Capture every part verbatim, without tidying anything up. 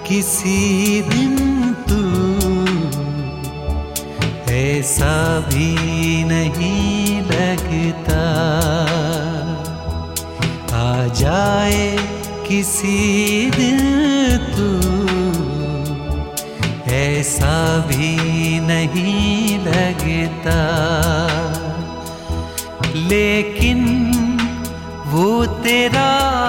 किसी दिन तू ऐसा भी नहीं लगता, आ जाए किसी दिन तू ऐसा भी नहीं लगता। लेकिन वो तेरा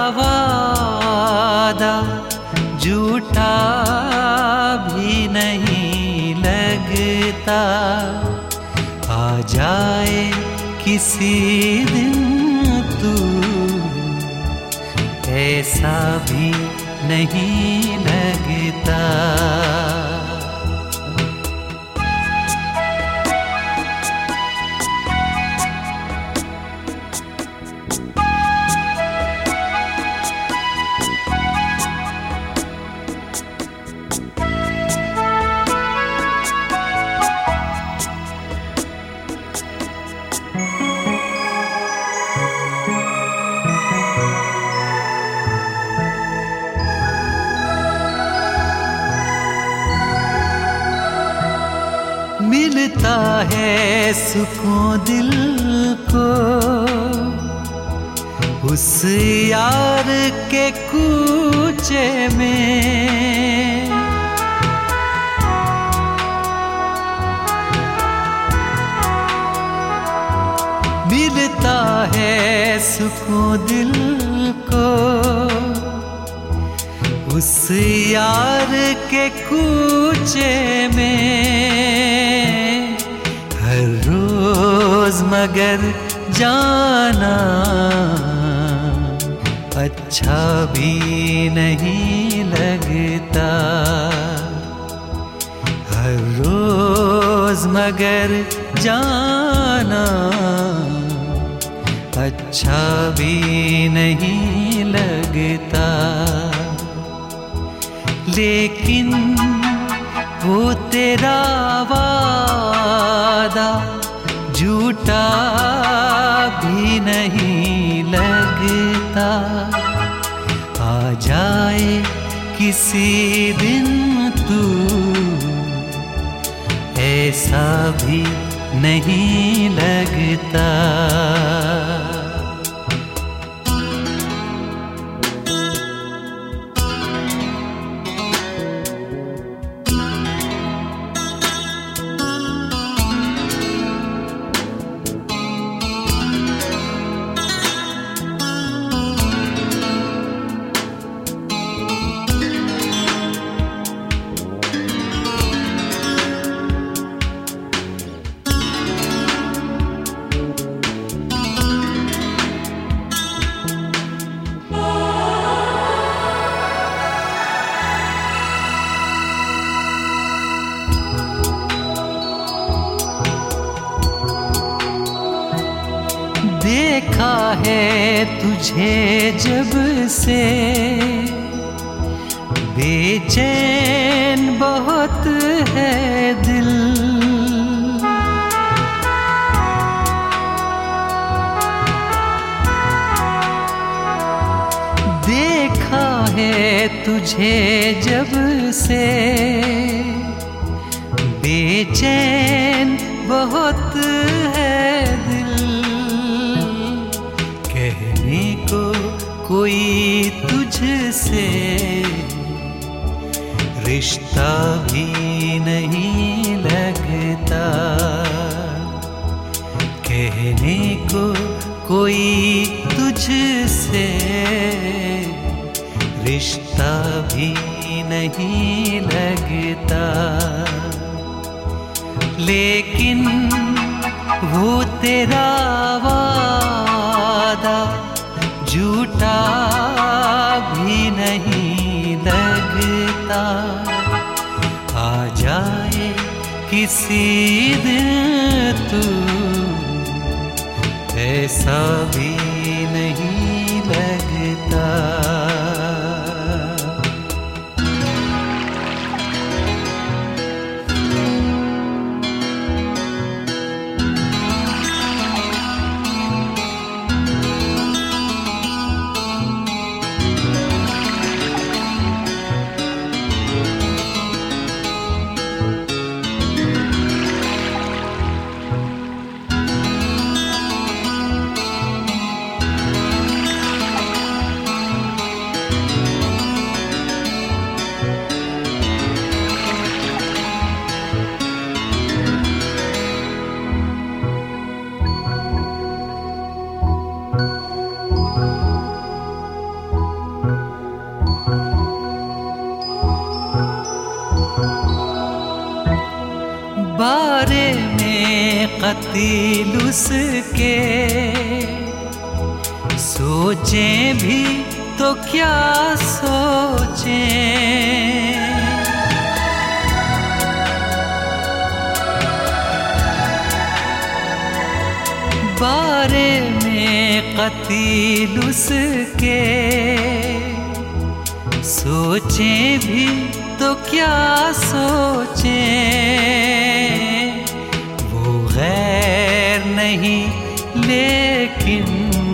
वादा झूठा भी नहीं लगता, आ जाए किसी दिन तू ऐसा भी नहीं लगता। मिलता है सुकून दिल को उस यार के कूचे में, मिलता है सुकून दिल को उस यार के कूचे में। हर रोज मगर जाना अच्छा भी नहीं लगता, हर रोज मगर जाना अच्छा भी नहीं लगता। लेकिन वो तेरा वादा झूठा भी नहीं लगता, आ जाए किसी दिन तू ऐसा भी नहीं लगता। देखा है तुझे जब से बेचैन बहुत है दिल, देखा है तुझे जब से बेचैन बहुत है दिल। कहने को कोई तुझसे रिश्ता भी नहीं लगता, कहने को कोई तुझसे रिश्ता भी नहीं लगता। लेकिन वो तेरा वादा झूठा भी नहीं लगता, आ जाए किसी दिन तू ऐसा भी नहीं लगता। कतील उसके, सोचें भी तो क्या सोचें। बारे में कतील उसके, सोचें भी तो क्या सोचें। वो गैर नहीं लेकिन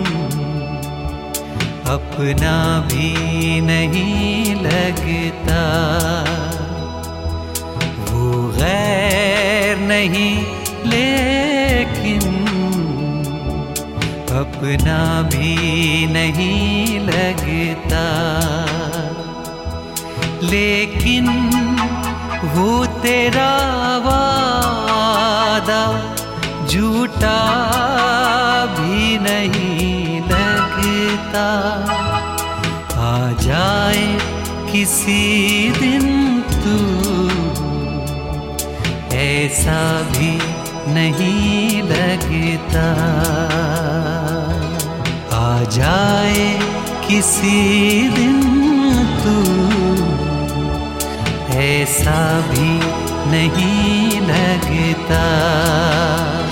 अपना भी नहीं लगता। वो गैर नहीं लेकिन अपना भी नहीं लगता। लेकिन वो तेरा वादा झूठा भी नहीं लगता। आ जाए किसी दिन तू, ऐसा भी नहीं लगता। आ जाए किसी दिन तू, ऐसा भी नहीं लगता।